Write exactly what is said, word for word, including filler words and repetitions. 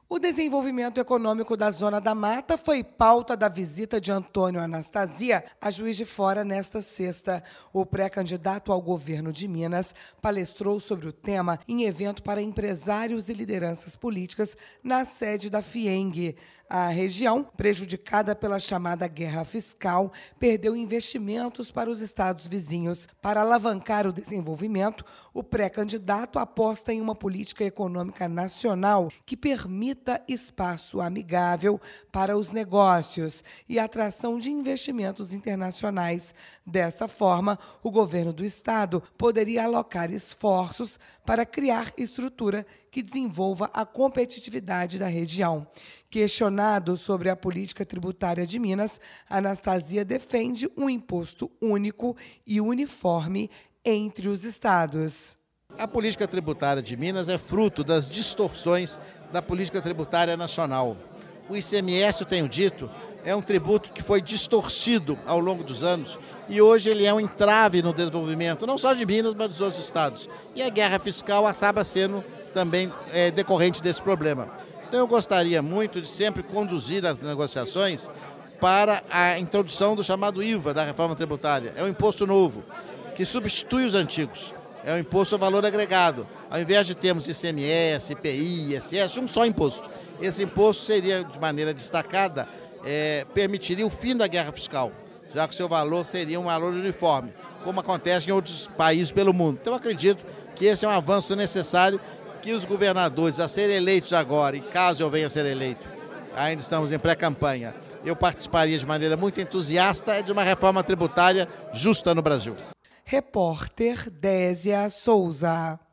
O desenvolvimento econômico da Zona da Mata foi pauta da visita de Antônio Anastasia a Juiz de Fora nesta sexta. O pré-candidato ao governo de Minas palestrou sobre o tema em evento para empresários e lideranças políticas na sede da FIENG. A região, prejudicada pela chamada guerra fiscal, perdeu investimentos para os estados vizinhos. Para alavancar o desenvolvimento, o pré-candidato aposta em uma política econômica nacional que permita espaço amigável para os negócios e atração de investimentos internacionais. Dessa forma, o governo do estado poderia alocar esforços para criar estrutura que desenvolva a competitividade da região. Questionado sobre a política tributária de Minas, Anastasia defende um imposto único e uniforme entre os estados. A política tributária de Minas é fruto das distorções da política tributária nacional. O I C M S, eu tenho dito, é um tributo que foi distorcido ao longo dos anos e hoje ele é um entrave no desenvolvimento, não só de Minas, mas dos outros estados. E a guerra fiscal acaba sendo também é, decorrente desse problema. Então eu gostaria muito de sempre conduzir as negociações para a introdução do chamado I V A, da reforma tributária. É um imposto novo, que substitui os antigos. É o imposto ao valor agregado. Ao invés de termos I C M S, I P I, I S S, um só imposto. Esse imposto seria, de maneira destacada, é, permitiria o fim da guerra fiscal, já que o seu valor seria um valor uniforme, como acontece em outros países pelo mundo. Então, eu acredito que esse é um avanço necessário que os governadores a serem eleitos agora, e caso eu venha a ser eleito, ainda estamos em pré-campanha, eu participaria de maneira muito entusiasta de uma reforma tributária justa no Brasil. Repórter Désia Souza.